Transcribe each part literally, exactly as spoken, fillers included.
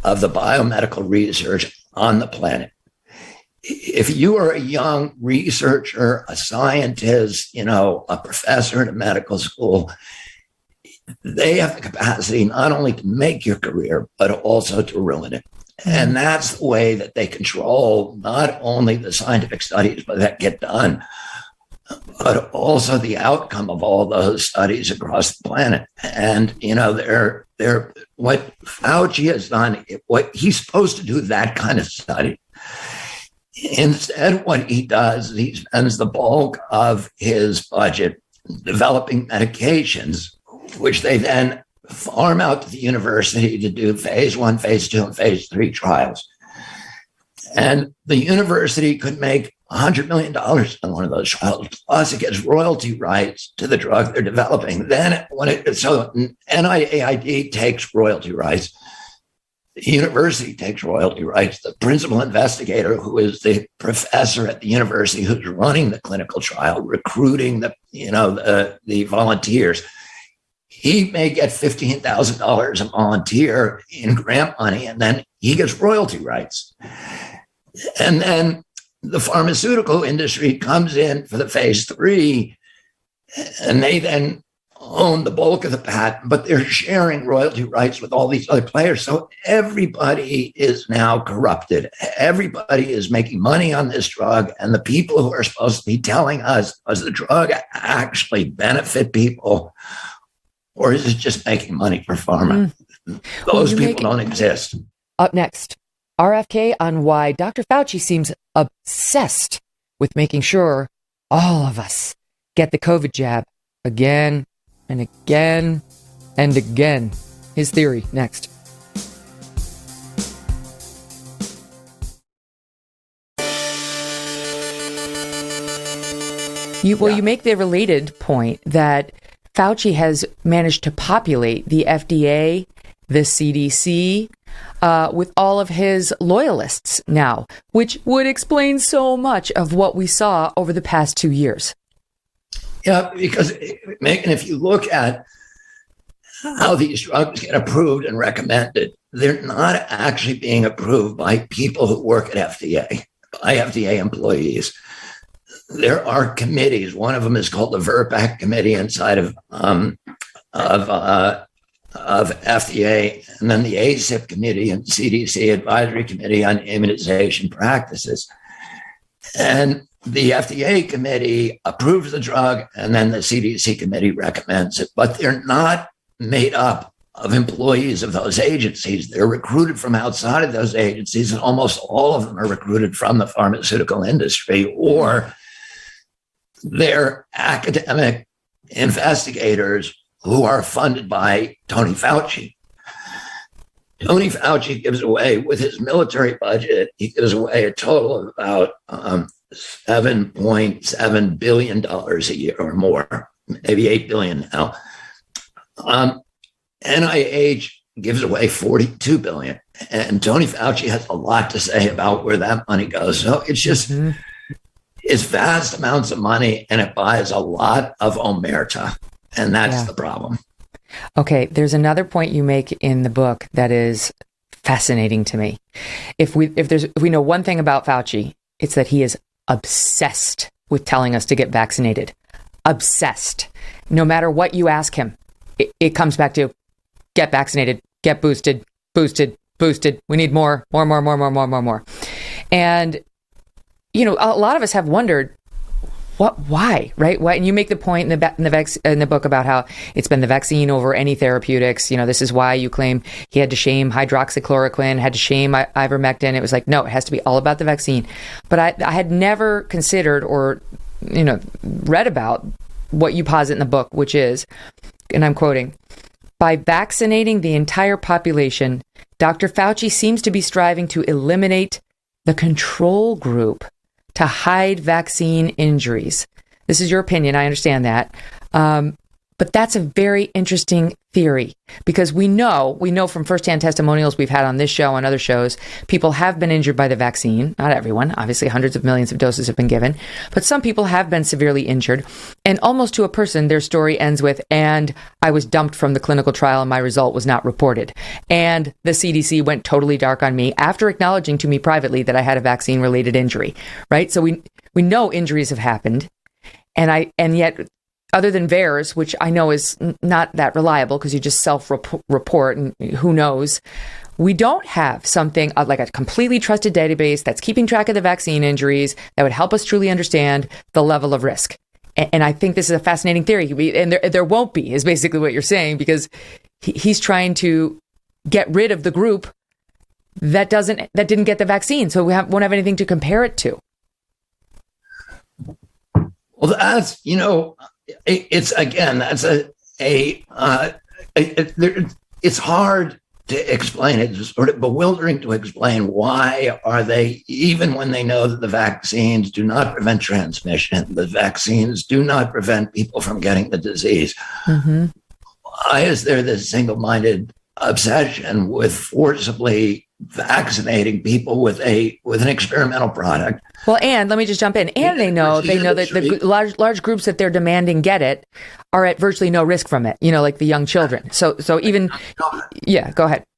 of the biomedical research on the planet. If you are a young researcher, a scientist, you know, a professor in a medical school, they have the capacity not only to make your career, but also to ruin it. And that's the way that they control not only the scientific studies that get done, but also the outcome of all those studies across the planet. And, you know, they're, they're, what Fauci has done, what he's supposed to do that kind of study. Instead, what he does is he spends the bulk of his budget developing medications, which they then farm out to the university to do phase one, phase two, and phase three trials. And the university could make one hundred million dollars on one of those trials. Plus, it gets royalty rights to the drug they're developing. Then, when it, so N I A I D takes royalty rights. The university takes royalty rights. The principal investigator, who is the professor at the university who's running the clinical trial, recruiting the, you know, the, the volunteers, he may get fifteen thousand dollars a volunteer in grant money, and then he gets royalty rights. And then the pharmaceutical industry comes in for the phase three, and they then own the bulk of the patent, but they're sharing royalty rights with all these other players. So everybody is now corrupted. Everybody is making money on this drug. And the people who are supposed to be telling us, does the drug actually benefit people, or is it just making money for pharma? Mm. Those well, people don't exist. Up next, R F K on why Doctor Fauci seems obsessed with making sure all of us get the COVID jab again and again and again. His theory next. You, well, yeah. You make the related point that Fauci has managed to populate the F D A, the C D C, uh, with all of his loyalists now, which would explain so much of what we saw over the past two years. Yeah, because, Megan, if you look at how these drugs get approved and recommended, they're not actually being approved by people who work at F D A, by F D A employees. There are committees. One of them is called the VRBPAC committee inside of um, of uh, of F D A, and then the A C I P committee and C D C advisory committee on immunization practices. And the F D A committee approves the drug, and then the C D C committee recommends it. But they're not made up of employees of those agencies. They're recruited from outside of those agencies, and almost all of them are recruited from the pharmaceutical industry, or they're academic investigators who are funded by Tony Fauci. Tony Fauci gives away, with his military budget, he gives away a total of about um, seven point seven billion dollars a year or more, maybe eight billion dollars now. Um, N I H gives away forty-two billion dollars, and Tony Fauci has a lot to say about where that money goes. So it's just, mm-hmm. it's vast amounts of money, and it buys a lot of omerta, and that's yeah. the problem. Okay, there's another point you make in the book that is fascinating to me. If we if there's if we know one thing about Fauci, it's that he is obsessed with telling us to get vaccinated. Obsessed. No matter what you ask him, it, it comes back to get vaccinated, get boosted, boosted, boosted. We need more, more, more, more, more, more, more, more. And, you know, a lot of us have wondered, what, why, right? Why? And you make the point in the in the, vac- in the book about how it's been the vaccine over any therapeutics. You know, this is why you claim he had to shame hydroxychloroquine, had to shame I- ivermectin. It was like, no, it has to be all about the vaccine. But I, I had never considered or, you know, read about what you posit in the book, which is, and I'm quoting, by vaccinating the entire population, Doctor Fauci seems to be striving to eliminate the control group to hide vaccine injuries. This is your opinion. I understand that. Um, But that's a very interesting theory because we know, we know from firsthand testimonials we've had on this show and other shows, people have been injured by the vaccine. Not everyone. Obviously, hundreds of millions of doses have been given. But some people have been severely injured. And almost to a person, their story ends with, and I was dumped from the clinical trial and my result was not reported. And the C D C went totally dark on me after acknowledging to me privately that I had a vaccine-related injury, right? So we we know injuries have happened. And I and yet... Other than VAERS, which I know is n- not that reliable because you just self-report and who knows, we don't have something uh, like a completely trusted database that's keeping track of the vaccine injuries that would help us truly understand the level of risk. And, and I think this is a fascinating theory. And there, there won't be, is basically what you're saying, because he, he's trying to get rid of the group that doesn't that didn't get the vaccine, so we have, won't have anything to compare it to. Well, that's, you know, it's again, that's a, a, uh, it, it, it's hard to explain. It's sort of bewildering to explain why are they, even when they know that the vaccines do not prevent transmission, the vaccines do not prevent people from getting the disease. Mm-hmm. Why is there this single-minded obsession with forcibly vaccinating people with a with an experimental product? Well, and let me just jump in. And they know they know that the large large groups that they're demanding get it are at virtually no risk from it. You know, like the young children. So so even yeah, go ahead.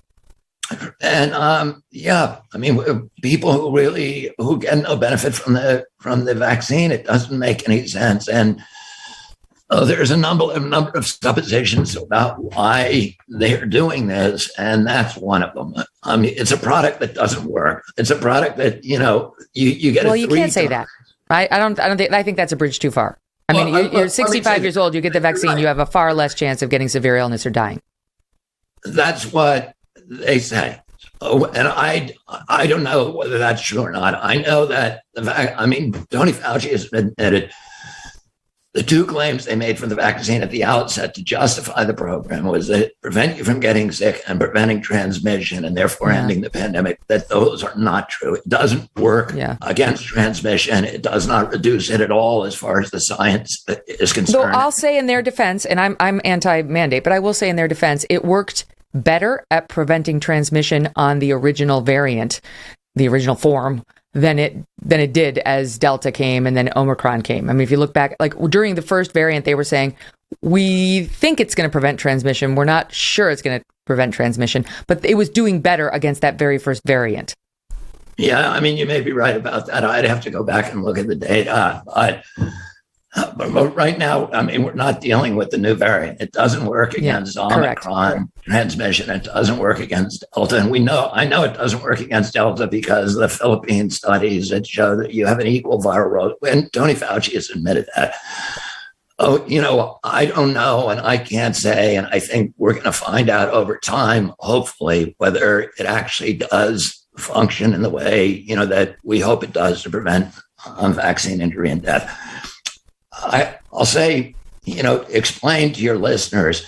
And um, yeah, I mean, people who really who get no benefit from the from the vaccine, it doesn't make any sense. And oh, there's a number a number of suppositions about why they're doing this, and that's one of them. I mean, it's a product that doesn't work. It's a product that, you know, you, you get. Well, it you three can't say times. that. I, I don't. I don't think. I think that's a bridge too far. I well, mean, you're, you're sixty-five years old. You get the vaccine. Right. You have a far less chance of getting severe illness or dying. That's what they say. Oh, and I, I don't know whether that's true or not. I know that the fact. I mean, Tony Fauci has admitted. The two claims they made for the vaccine at the outset to justify the program was that it prevent you from getting sick and preventing transmission and therefore yeah. ending the pandemic, that those are not true. It doesn't work yeah. against transmission. It does not reduce it at all as far as the science is concerned. So I'll say in their defense, and I'm I'm anti-mandate, but I will say in their defense, it worked better at preventing transmission on the original variant, the original form, than it than it did as Delta came and then Omicron came. I mean, if you look back, like during the first variant, they were saying, we think it's going to prevent transmission. We're not sure it's going to prevent transmission, but it was doing better against that very first variant. Yeah, I mean, you may be right about that. I'd have to go back and look at the data. But, but, but right now, I mean, we're not dealing with the new variant. It doesn't work against yeah, Omicron correct. transmission. It doesn't work against Delta. And we know, I know it doesn't work against Delta because the Philippine studies that show that you have an equal viral load. And Tony Fauci has admitted that. Oh, you know, I don't know, and I can't say, and I think we're going to find out over time, hopefully, whether it actually does function in the way, you know, that we hope it does to prevent um, vaccine injury and death. I, I'll say, you know, explain to your listeners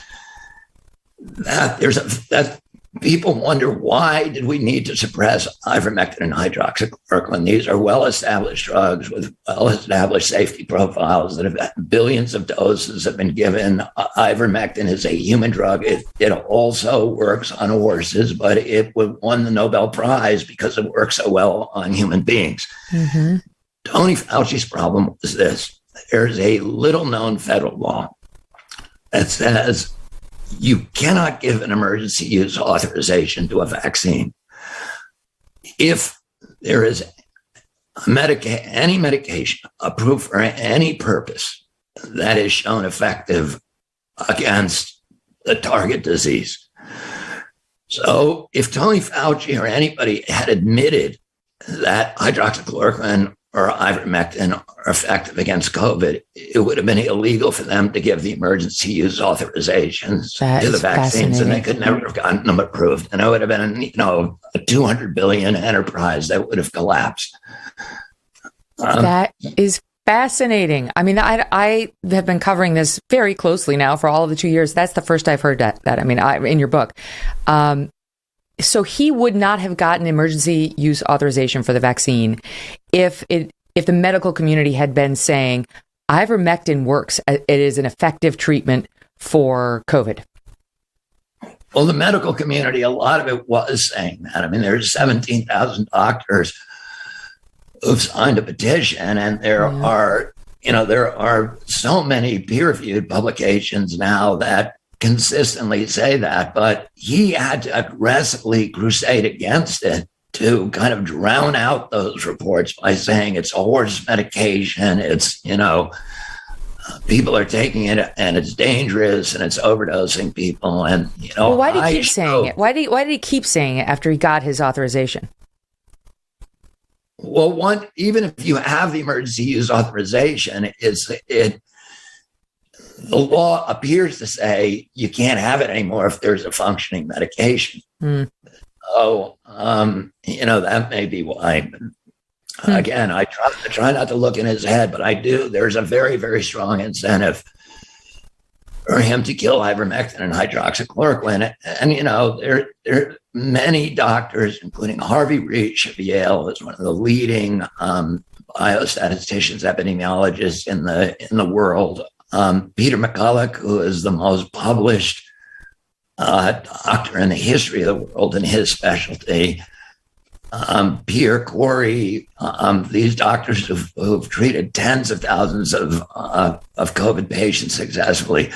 that there's a, that people wonder, why did we need to suppress ivermectin and hydroxychloroquine? These are well-established drugs with well-established safety profiles that have billions of doses have been given. Ivermectin is a human drug. It, it also works on horses, but it won the Nobel Prize because it works so well on human beings. Mm-hmm. Tony Fauci's problem was this. There's a little-known federal law that says you cannot give an emergency use authorization to a vaccine if there is a medica- any medication approved for any purpose that is shown effective against the target disease. So if Tony Fauci or anybody had admitted that hydroxychloroquine or ivermectin are effective against COVID, it would have been illegal for them to give the emergency use authorizations that to the vaccines, and they could never have gotten them approved. And it would have been, you know, a two hundred billion enterprise that would have collapsed. Um, that is fascinating. I mean, I, I have been covering this very closely now for all of the two years. That's the first I've heard that. that I mean, I, in your book. Um, So he would not have gotten emergency use authorization for the vaccine if it if the medical community had been saying, ivermectin works. It is an effective treatment for COVID. Well, the medical community, a lot of it was saying that. I mean, there's seventeen thousand doctors who've signed a petition, and there yeah. are, you know, there are so many peer-reviewed publications now that consistently say that. But he had to aggressively crusade against it to kind of drown out those reports by saying it's a horse medication, it's, you know, people are taking it and it's dangerous and it's overdosing people. And, you know, well, why did he I keep saying it? Why did he, why did he keep saying it after he got his authorization? Well, one, even if you have the emergency use authorization, it's, it, the law appears to say you can't have it anymore if there's a functioning medication. Mm. So, um, you know, that may be why. Hmm. Again, I try, I try not to look in his head, but I do. There's a very, very strong incentive for him to kill ivermectin and hydroxychloroquine. And, and you know, there, there are many doctors, including Harvey Reich of Yale, is one of the leading um, biostatisticians, epidemiologists in the in the world. Um, Peter McCulloch, who is the most published uh, doctor in the history of the world in his specialty. Um, Pierre Corey, um, these doctors who've, who've treated tens of thousands of uh, of COVID patients successfully,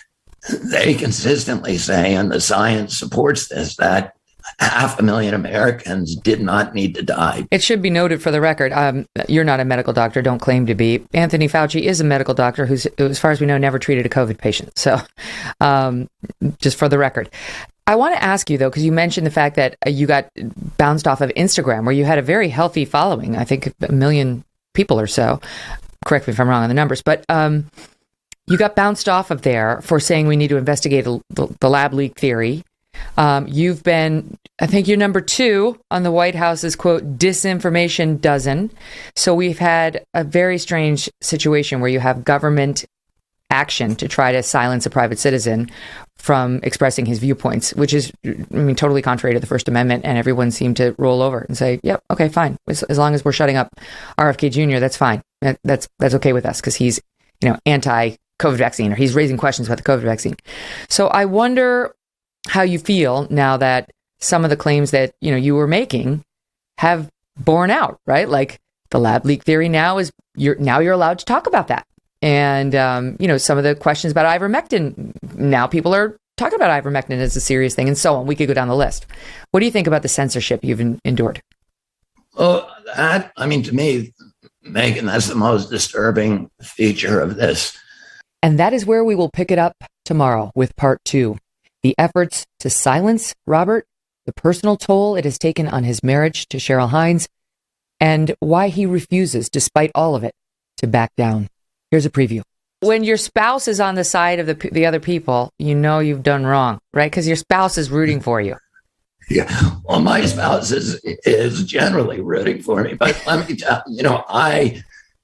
they consistently say, and the science supports this, that half a million Americans did not need to die. It should be noted for the record, um, you're not a medical doctor, don't claim to be. Anthony Fauci is a medical doctor who's, as far as we know, never treated a COVID patient. So um, just for the record. I want to ask you, though, because you mentioned the fact that you got bounced off of Instagram, where you had a very healthy following, I think a million people or so. Correct me if I'm wrong on the numbers, but um, you got bounced off of there for saying we need to investigate the, the lab leak theory. Um, you've been, I think you're number two on the White House's, quote, disinformation dozen. So we've had a very strange situation where you have government action to try to silence a private citizen from expressing his viewpoints, which is, I mean, totally contrary to the First Amendment. And everyone seemed to roll over and say, yep, okay, fine. As, as long as we're shutting up R F K Junior, that's fine. That, that's that's okay with us because he's, you know, anti-COVID vaccine, or he's raising questions about the COVID vaccine. So I wonder how you feel now that some of the claims that, you know, you were making have borne out, right? Like the lab leak theory now is, you're now you're allowed to talk about that. And, um, you know, some of the questions about ivermectin, now people are talking about ivermectin as a serious thing and so on. We could go down the list. What do you think about the censorship you've en- endured? Well, that, I mean, to me, Megyn, that's the most disturbing feature of this. And that is where we will pick it up tomorrow with part two. The efforts to silence Robert, the personal toll it has taken on his marriage to Cheryl Hines, and why he refuses, despite all of it, to back down. Here's a preview. When your spouse is on the side of the the other people, you know you've done wrong, right? Because your spouse is rooting for you. Yeah. Well, my spouse is is generally rooting for me, but let me tell you, you know, I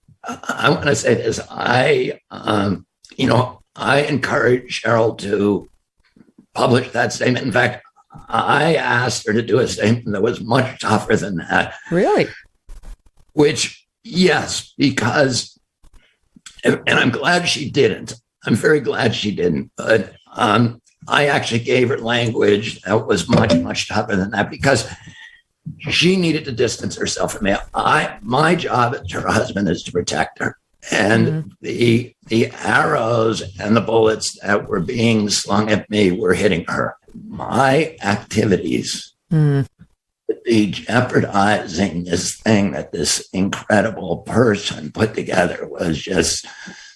I want to say this. I um, you know, I encourage Cheryl to publish that statement. In fact, I asked her to do a statement that was much tougher than that. Really? Which, yes, because. And, and I'm glad she didn't. I'm very glad she didn't. But um, I actually gave her language that was much, much tougher than that because she needed to distance herself from me. I, my job as her husband is to protect her. And mm-hmm. the the arrows and the bullets that were being slung at me were hitting her. My activities mm. would be jeopardizing this thing that this incredible person put together. Was just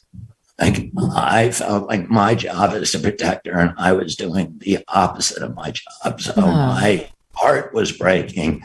like, I felt like my job is to protect her, and I was doing the opposite of my job. So oh. my heart was breaking,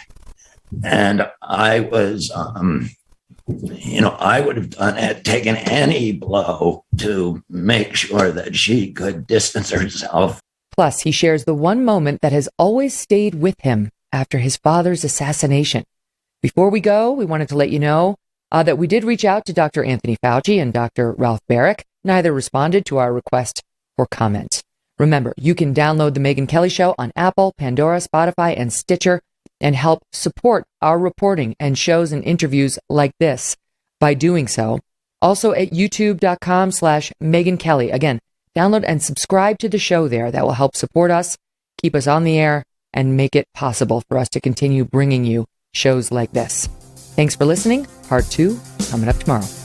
and I was, um, you know, I would have done it, taken any blow to make sure that she could distance herself. Plus, he shares the one moment that has always stayed with him after his father's assassination. Before we go, we wanted to let you know uh, that we did reach out to Doctor Anthony Fauci and Doctor Ralph Baric. Neither responded to our request for comment. Remember, you can download The Megyn Kelly Show on Apple, Pandora, Spotify, and Stitcher and help support our reporting and shows and interviews like this. By doing so, Also at youtube.com slash Megyn Kelly. Again, download and subscribe to the show there. That will help support us, keep us on the air, and make it possible for us to continue bringing you shows like this. Thanks for listening. Part two coming up tomorrow.